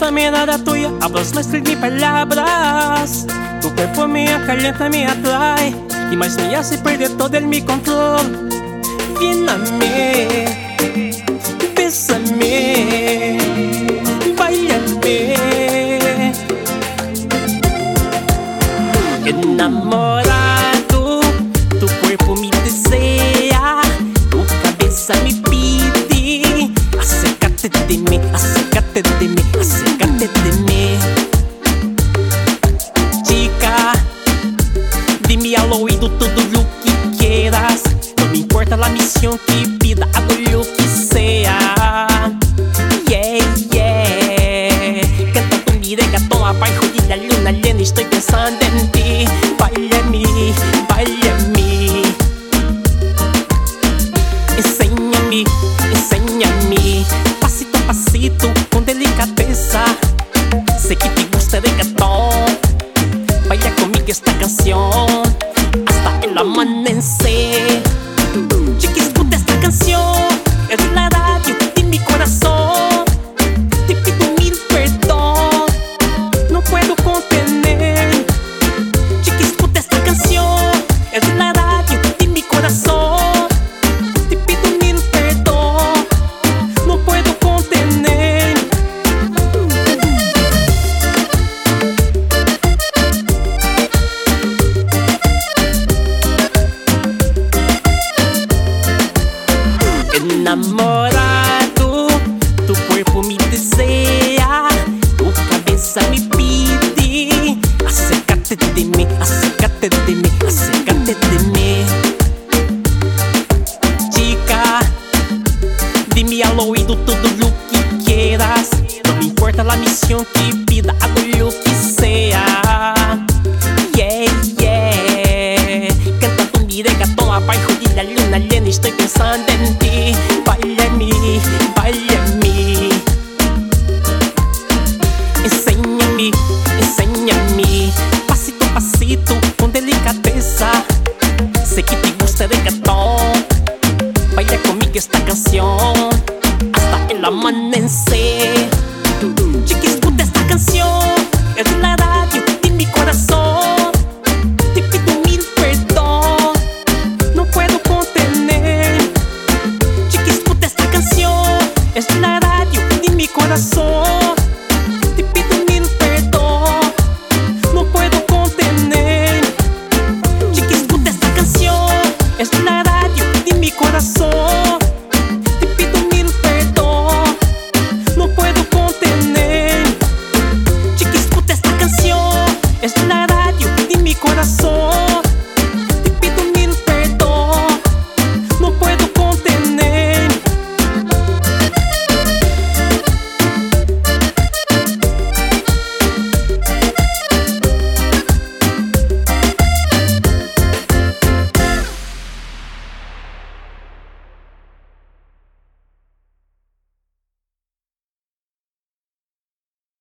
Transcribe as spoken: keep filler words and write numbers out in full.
gusta mirada tuya, hablas más de mis palabras. Tu cuerpo me acalienta, me atrae y más me hace perder todo el mi control. Ven a mí, bésame, báilame. Enamorado, tu cuerpo me desea, tu cabeza me pide. Acércate de mí, acércate de mí, acércate de mí. Chica, dime al oído todo lo que quieras. No me importa la misión que pida, hago lo que sea. Yeah, yeah. Canta tu mi reggaetón abajo de la luna llena, estoy pensando en ti. Baila-me, baila-me. Enséñame, enséñame. Pasito a pasito, con delicadeza. Sé que te gusta el reggaetón. Baila conmigo esta canción hasta el amanecer. Chica, escuta esta canción, es la radio de mi corazón. Te pido mil perdón, no puedo contener. Chica, escuta esta canción, es la radio de mi corazón. Te pido mil perdón, no puedo contener. Enamorado, tu cuerpo me desea, tu cabeza me pide. Acércate de mí, acércate de mí, acércate de mí. Chica, dime al oído todo lo que quieras. No me importa la misión que pida, hago lo que sea. Yeah, yeah. Canta tu mi reggaetón abajo de la luna llena, estoy pensando en